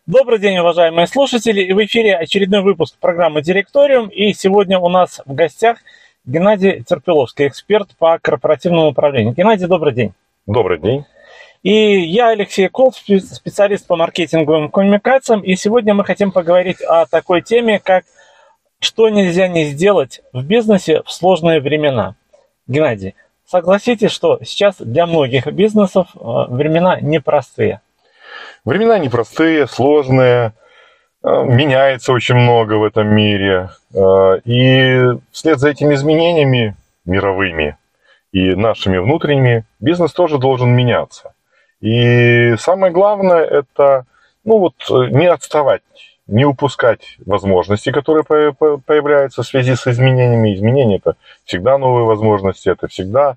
Добрый день, уважаемые слушатели. И в эфире очередной выпуск программы «Директориум». И сегодня у нас в гостях Геннадий Терпиловский, эксперт по корпоративному управлению. Геннадий, добрый день. Добрый день. И я, Алексей Колт, специалист по маркетинговым коммуникациям. И сегодня мы хотим поговорить о такой теме, как «Что нельзя не сделать в бизнесе в сложные времена». Геннадий, согласитесь, что сейчас для многих бизнесов времена непростые? Времена непростые, сложные, меняется очень много в этом мире. И вслед за этими изменениями мировыми и нашими внутренними бизнес тоже должен меняться. И самое главное это не отставать, не упускать возможности, которые появляются в связи с изменениями. Изменения – это всегда новые возможности, это всегда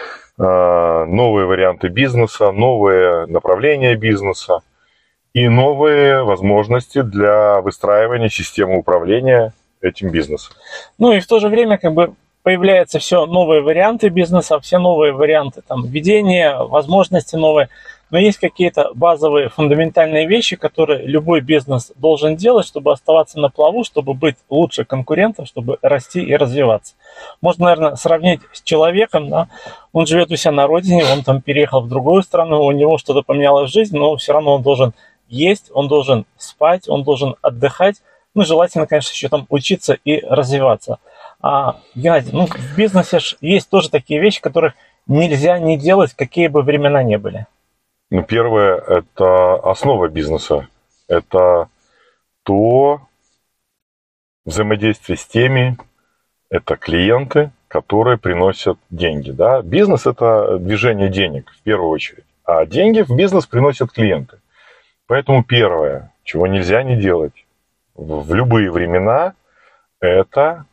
новые варианты бизнеса, новые направления бизнеса и новые возможности для выстраивания системы управления этим бизнесом. Ну и в то же время появляются все новые варианты бизнеса, все новые варианты ведения, возможности новые. Но есть какие-то базовые фундаментальные вещи, которые любой бизнес должен делать, чтобы оставаться на плаву, чтобы быть лучше конкурентом, чтобы расти и развиваться. Можно, наверное, сравнить с человеком, да? Он живет у себя на родине, он переехал в другую страну, у него что-то поменялось в жизни, но все равно он должен есть, он должен спать, он должен отдыхать, желательно, конечно, еще учиться и развиваться. Геннадий, в бизнесе есть тоже такие вещи, которых нельзя не делать, какие бы времена ни были. Первое – это основа бизнеса. Это то взаимодействие с теми, это клиенты, которые приносят деньги. Да? Бизнес – это движение денег в первую очередь, а деньги в бизнес приносят клиенты. Поэтому первое, чего нельзя не делать в любые времена, это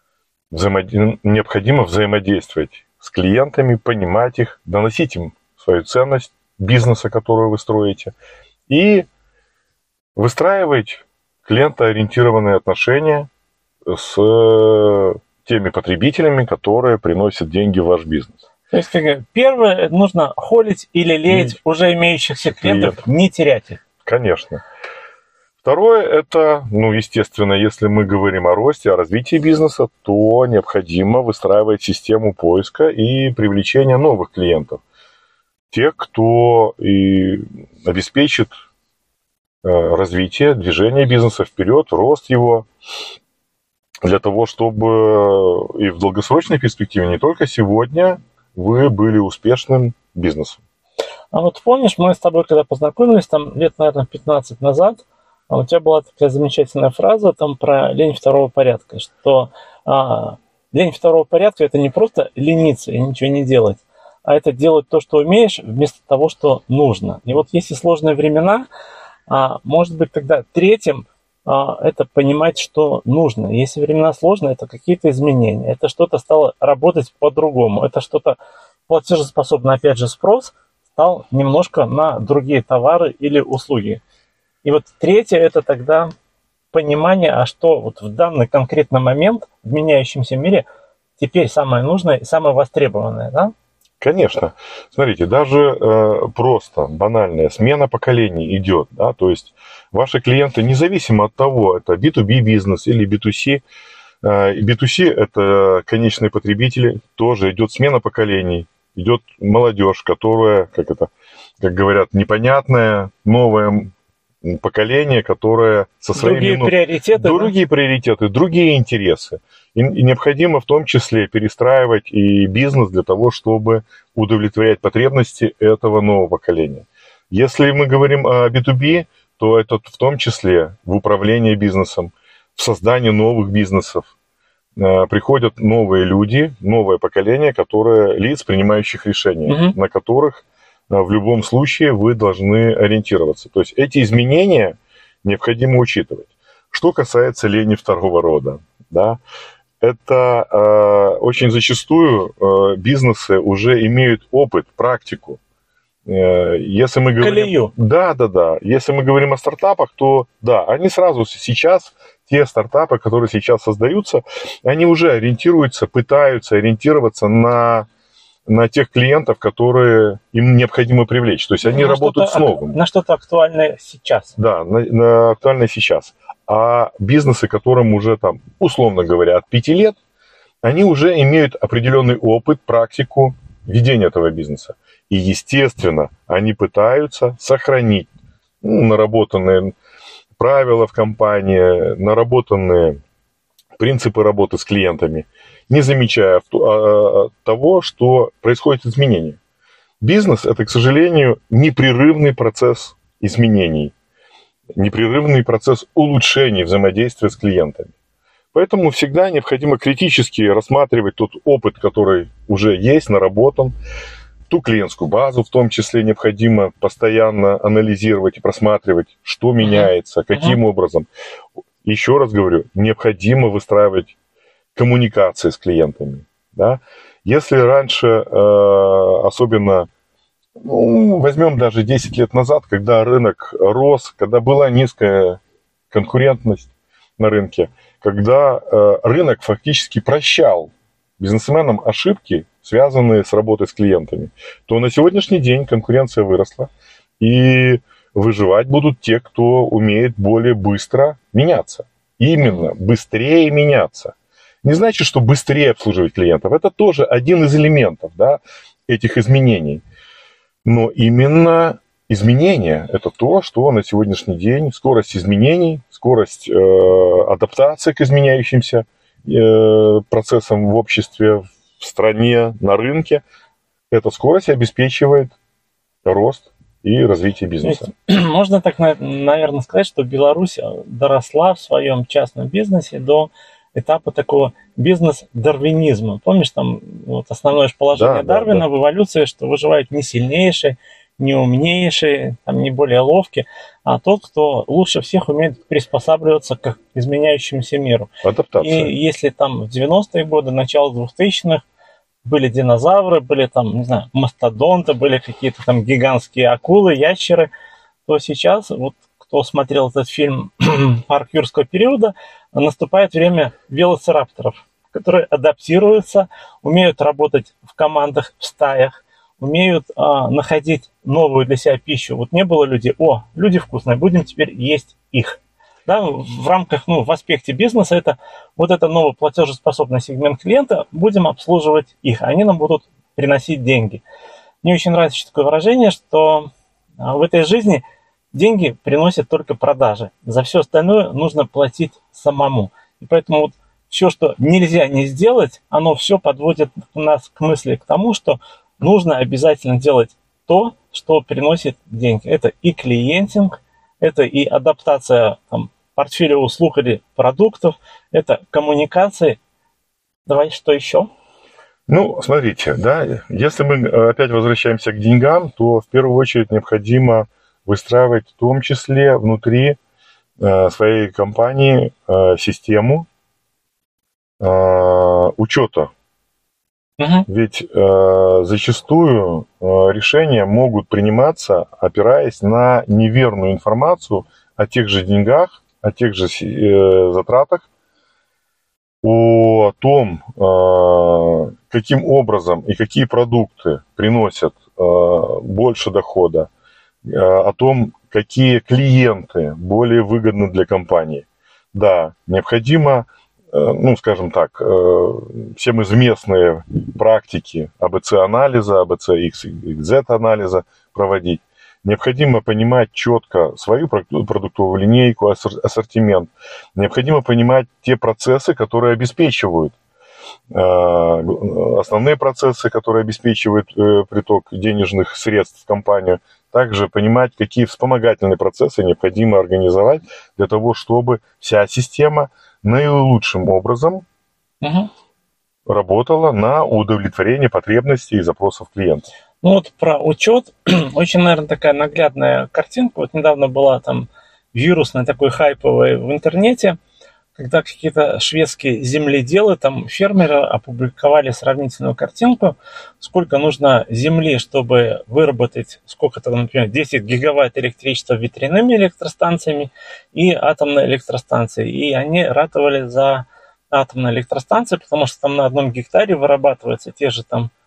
необходимо взаимодействовать с клиентами, понимать их, доносить им свою ценность бизнеса, которую вы строите, и выстраивать клиентоориентированные отношения с теми потребителями, которые приносят деньги в ваш бизнес. То есть, первое, нужно холить или лелеять уже имеющихся клиентов, не терять их. Конечно. Второе, это, естественно, если мы говорим о росте, о развитии бизнеса, то необходимо выстраивать систему поиска и привлечения новых клиентов. Тех, кто и обеспечит развитие, движение бизнеса вперед, рост его, для того, чтобы и в долгосрочной перспективе, не только сегодня, вы были успешным бизнесом. Помнишь, мы с тобой когда познакомились, лет, наверное, 15 назад, у тебя была такая замечательная фраза про лень второго порядка, что лень второго порядка – это не просто лениться и ничего не делать, а это делать то, что умеешь, вместо того, что нужно. И если сложные времена, может быть, тогда третьим это понимать, что нужно. Если времена сложные, это какие-то изменения, это что-то стало работать по-другому, это что-то платежеспособное, опять же, спрос стал немножко на другие товары или услуги. И третье, это тогда понимание, что в данный конкретный момент в меняющемся мире теперь самое нужное и самое востребованное, да? Конечно. Смотрите, даже просто банальная смена поколений идет, да, то есть ваши клиенты, независимо от того, это B2B бизнес или B2C, B2C это конечные потребители, тоже идет смена поколений, идет молодежь, которая, как говорят, непонятное, новое поколение, которое со своими... Другие приоритеты, другие интересы. И необходимо в том числе перестраивать и бизнес для того, чтобы удовлетворять потребности этого нового поколения. Если мы говорим о B2B, то это в том числе в управлении бизнесом, в создании новых бизнесов. Приходят новые люди, новое поколение, лиц, принимающих решения, на которых в любом случае вы должны ориентироваться. То есть эти изменения необходимо учитывать. Что касается лени второго рода, да, это очень зачастую бизнесы уже имеют опыт, практику. Если мы говорим, колею. Да. Если мы говорим о стартапах, то да, они сразу сейчас, те стартапы, которые сейчас создаются, они уже ориентируются, пытаются ориентироваться на на тех клиентов, которые им необходимо привлечь. То есть они работают с новым. На что-то актуальное сейчас. Да, на актуальное сейчас. А бизнесы, которым уже там, условно говоря, от 5 лет, они уже имеют определенный опыт, практику ведения этого бизнеса. И, естественно, они пытаются сохранить наработанные правила в компании, наработанные принципы работы с клиентами, не замечая того, что происходит изменение. Бизнес – это, к сожалению, непрерывный процесс изменений, непрерывный процесс улучшения взаимодействия с клиентами. Поэтому всегда необходимо критически рассматривать тот опыт, который уже есть, наработан, ту клиентскую базу в том числе необходимо постоянно анализировать и просматривать, что меняется, каким образом. Еще раз говорю, необходимо выстраивать коммуникации с клиентами. Да? Если раньше, особенно, возьмем даже 10 лет назад, когда рынок рос, когда была низкая конкурентность на рынке, когда рынок фактически прощал бизнесменам ошибки, связанные с работой с клиентами, то на сегодняшний день конкуренция выросла, и выживать будут те, кто умеет более быстро меняться. Именно быстрее меняться. Не значит, что быстрее обслуживать клиентов. Это тоже один из элементов, да, этих изменений. Но именно изменения – это то, что на сегодняшний день скорость изменений, скорость адаптации к изменяющимся процессам в обществе, в стране, на рынке, эта скорость обеспечивает рост и развитие бизнеса. Можно так, наверное, сказать, что Беларусь доросла в своем частном бизнесе до этапа такого бизнес-дарвинизма. Помнишь, там вот основное положение Дарвина в эволюции, что выживает не сильнейший, не умнейший, там, не более ловкий, а тот, кто лучше всех умеет приспосабливаться к изменяющемуся миру. Адаптация. И если там в 90-е годы, начало 2000-х были динозавры, были там, не знаю, мастодонты, были какие-то там гигантские акулы, ящеры, то сейчас, вот кто смотрел этот фильм «Парк юрского периода», наступает время велоцирапторов, которые адаптируются, умеют работать в командах, в стаях, умеют находить новую для себя пищу. Вот не было людей, люди вкусные, будем теперь есть их. Да, в рамках, в аспекте бизнеса это вот это новый платежеспособный сегмент клиента, будем обслуживать их, они нам будут приносить деньги. Мне очень нравится еще такое выражение, что в этой жизни деньги приносят только продажи. За все остальное нужно платить самому. И поэтому вот все, что нельзя не сделать, оно все подводит нас к мысли, к тому, что нужно обязательно делать то, что приносит деньги. Это и клиентинг, это и адаптация портфеля услуг или продуктов, это коммуникации. Давай, что еще? Смотрите, да, если мы опять возвращаемся к деньгам, то в первую очередь необходимо выстраивать в том числе внутри своей компании систему учета. Ведь зачастую решения могут приниматься, опираясь на неверную информацию о тех же деньгах, о тех же затратах, о том, каким образом и какие продукты приносят больше дохода, о том, какие клиенты более выгодны для компании. Да, необходимо, скажем так, всем известные практики АБЦ-анализа, АБЦ-X и Z-анализа проводить. Необходимо понимать четко свою продуктовую линейку, ассортимент. Необходимо понимать те процессы, которые обеспечивают, основные процессы, которые обеспечивают приток денежных средств в компанию. Также понимать, какие вспомогательные процессы необходимо организовать для того, чтобы вся система наилучшим образом работала на удовлетворение потребностей и запросов клиента. Про учет очень, наверное, такая наглядная картинка. Вот недавно была там вирусная такой хайповая в интернете, когда какие-то шведские земледелы, фермеры опубликовали сравнительную картинку, сколько нужно земли, чтобы выработать, например, 10 гигаватт электричества ветряными электростанциями и атомной электростанцией. И они ратовали за атомные электростанции, потому что там на одном гектаре вырабатывается те же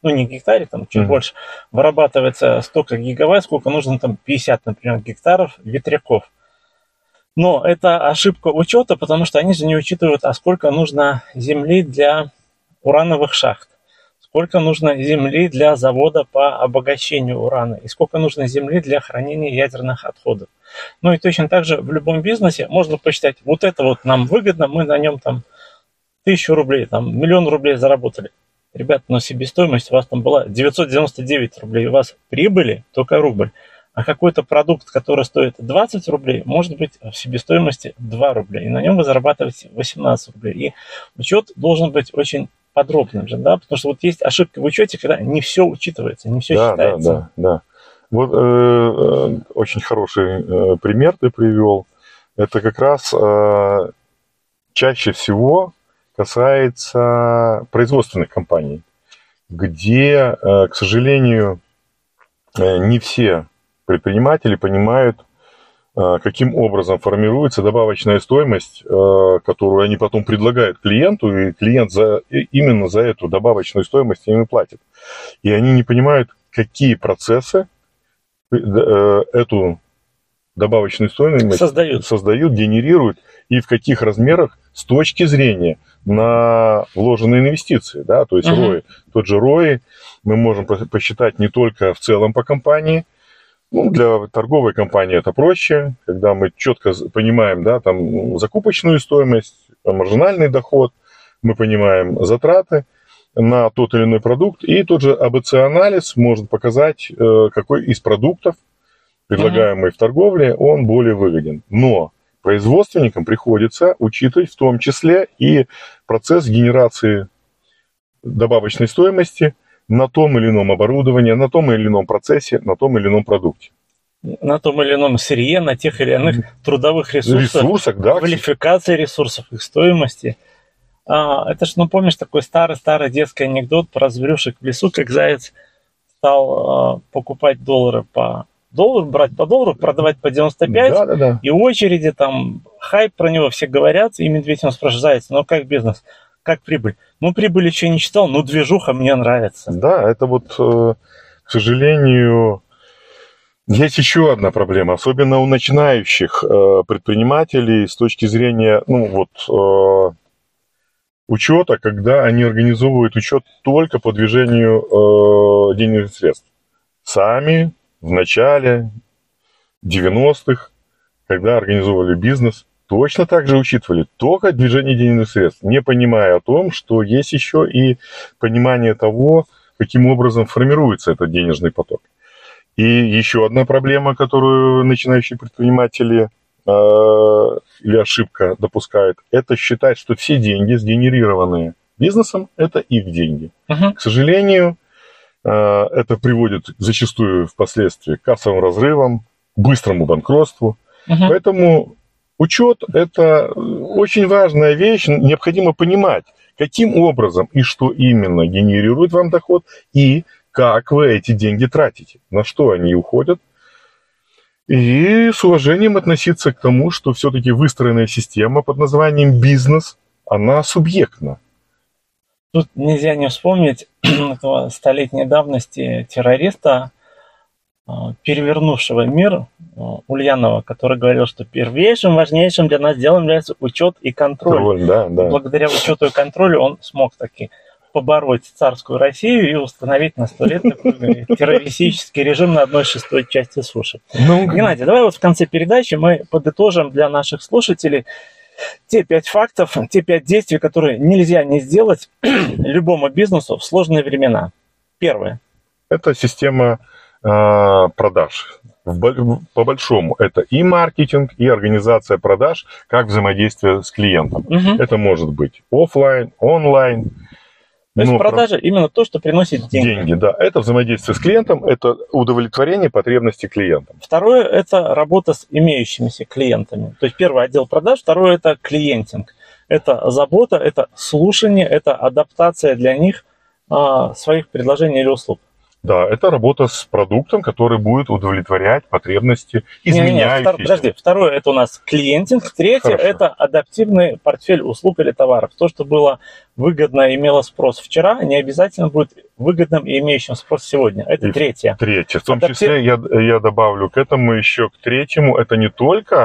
ну не гектаре, там чуть больше, вырабатывается столько гигаватт, сколько нужно там 50, например, гектаров ветряков. Но это ошибка учета, потому что они же не учитывают, а сколько нужно земли для урановых шахт, сколько нужно земли для завода по обогащению урана и сколько нужно земли для хранения ядерных отходов. Ну и точно так же в любом бизнесе можно посчитать, вот это вот нам выгодно, мы на нем там 1000 рублей, там 1 000 000 рублей заработали. Ребята, но себестоимость у вас там была 999 рублей, у вас прибыли только рубль. А какой-то продукт, который стоит 20 рублей, может быть в себестоимости 2 рубля. И на нем вы зарабатываете 18 рублей. И учет должен быть очень подробным же, да, потому что вот есть ошибка в учете, когда не все учитывается, не все считается. Да. Вот очень хороший пример ты привел. Это как раз чаще всего касается производственных компаний, где, к сожалению, не все предприниматели понимают, каким образом формируется добавочная стоимость, которую они потом предлагают клиенту, и клиент именно за эту добавочную стоимость им и платит. И они не понимают, какие процессы эту добавочную стоимость создают, генерируют, и в каких размерах с точки зрения на вложенные инвестиции. Да? То есть ROI, тот же ROI мы можем посчитать не только в целом по компании. Ну, для торговой компании это проще, когда мы четко понимаем, да, там, закупочную стоимость, маржинальный доход, мы понимаем затраты на тот или иной продукт, и тот же АБЦ-анализ может показать, какой из продуктов, предлагаемый в торговле, он более выгоден. Но производственникам приходится учитывать в том числе и процесс генерации добавочной стоимости на том или ином оборудовании, на том или ином процессе, на том или ином продукте. На том или ином сырье, на тех или иных трудовых ресурсах, да, квалификации ресурсов, их стоимости. Это ж, ну, помнишь, такой старый детский анекдот про зверюшек в лесу, как заяц стал покупать доллары по доллару, брать по доллару, продавать по 95, да. И очереди, там, хайп про него все говорят, и медведь он спрашивает: заяц, ну как бизнес? Как прибыль? Ну, прибыль еще не читал, но движуха мне нравится. Да, это вот, к сожалению, есть еще одна проблема, особенно у начинающих предпринимателей с точки зрения, учета, когда они организовывают учет только по движению денежных средств. Сами в начале 90-х, когда организовывали бизнес, точно так же учитывали только движение денежных средств, не понимая о том, что есть еще и понимание того, каким образом формируется этот денежный поток. И еще одна проблема, которую начинающие предприниматели или ошибка допускают, это считать, что все деньги, сгенерированные бизнесом, это их деньги. К сожалению, это приводит зачастую впоследствии к кассовым разрывам, к быстрому банкротству. Поэтому учет – это очень важная вещь. Необходимо понимать, каким образом и что именно генерирует вам доход, и как вы эти деньги тратите, на что они уходят. И с уважением относиться к тому, что все-таки выстроенная система под названием бизнес, она субъектна. Тут нельзя не вспомнить этого столетней давности террориста, перевернувшего мир, Ульянова, который говорил, что первейшим, важнейшим для нас делом является учет и контроль. Да. Благодаря учету и контролю он смог таки побороть царскую Россию и установить на 100 лет такой террористический режим на 1/6 части суши. Геннадий, давай вот в конце передачи мы подытожим для наших слушателей те 5 фактов, те 5 действий, которые нельзя не сделать любому бизнесу в сложные времена. Первое. Это система продаж. По большому это и маркетинг, и организация продаж, как взаимодействие с клиентом. Это может быть офлайн, онлайн. То есть продажа именно то, что приносит деньги. Деньги, да. Это взаимодействие с клиентом, это удовлетворение потребностей клиента. Второе – это работа с имеющимися клиентами. То есть первый отдел продаж, второе – это клиентинг. Это забота, это слушание, это адаптация для них своих предложений или услуг. Да, это работа с продуктом, который будет удовлетворять потребности изменяющиеся. Подожди, второе это у нас клиентинг, третье Хорошо. это адаптивный портфель услуг или товаров. То, что было выгодно и имело спрос вчера, не обязательно будет выгодным и имеющим спрос сегодня. Это третье. Третье. В том числе я добавлю к этому еще к третьему, это не только,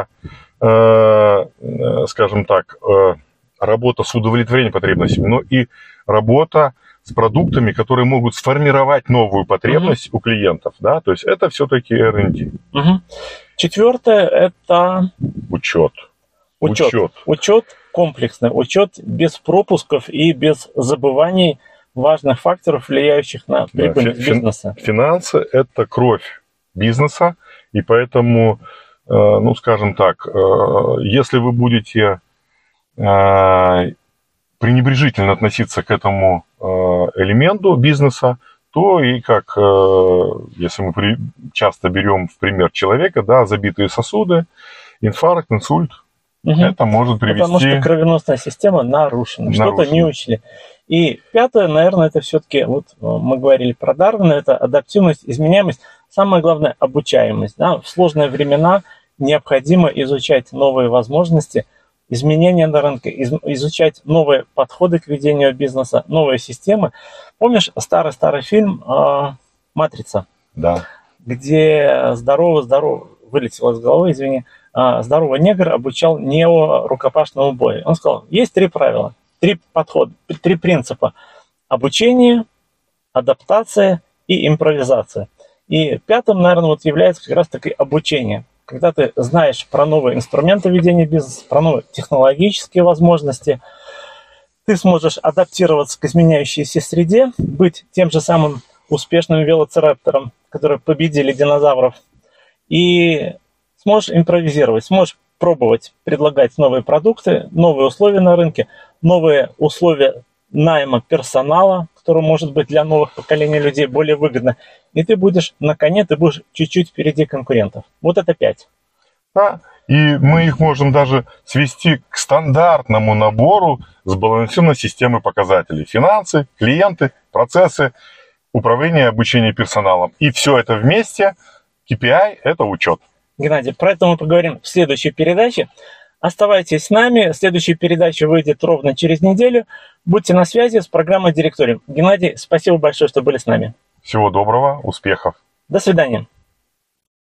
скажем так, работа с удовлетворением потребностей, но и работа с продуктами, которые могут сформировать новую потребность у клиентов, да, то есть это все-таки R&D. Четвертое это Учет. Учет комплексный, учет без пропусков и без забываний важных факторов, влияющих на прибыль бизнеса. Финансы – это кровь бизнеса, и поэтому, ну, скажем так, если вы будете пренебрежительно относиться к этому элементу бизнеса, то и как, если мы часто берем в пример человека, да, забитые сосуды, инфаркт, инсульт, это может привести... Потому что кровеносная система нарушена, что-то не учли. И пятое, наверное, это все-таки, вот мы говорили про Дарвина, это адаптивность, изменяемость, самое главное, обучаемость. Да? В сложные времена необходимо изучать новые возможности, изменения на рынке, изучать новые подходы к ведению бизнеса, новые системы. Помнишь старый фильм «Матрица»? Да. Где вылетело из головы, извини, здоровый негр обучал Нео рукопашному бою. Он сказал, есть 3 правила, 3 подхода, 3 принципа. Обучение, адаптация и импровизация. И пятым, наверное, вот является как раз-таки обучение. Когда ты знаешь про новые инструменты ведения бизнеса, про новые технологические возможности, ты сможешь адаптироваться к изменяющейся среде, быть тем же самым успешным велоцираптором, которые победили динозавров, и сможешь импровизировать, сможешь пробовать предлагать новые продукты, новые условия на рынке, новые условия найма персонала, который может быть для новых поколений людей более выгодно. И ты будешь на коне, ты будешь чуть-чуть впереди конкурентов. Вот это 5. Да, и мы их можем даже свести к стандартному набору сбалансированной системы показателей. Финансы, клиенты, процессы, управление, обучение персоналом. И все это вместе, KPI – это учет. Геннадий, про это мы поговорим в следующей передаче. Оставайтесь с нами. Следующая передача выйдет ровно через неделю. Будьте на связи с программой «Директориум». Геннадий, спасибо большое, что были с нами. Всего доброго, успехов. До свидания.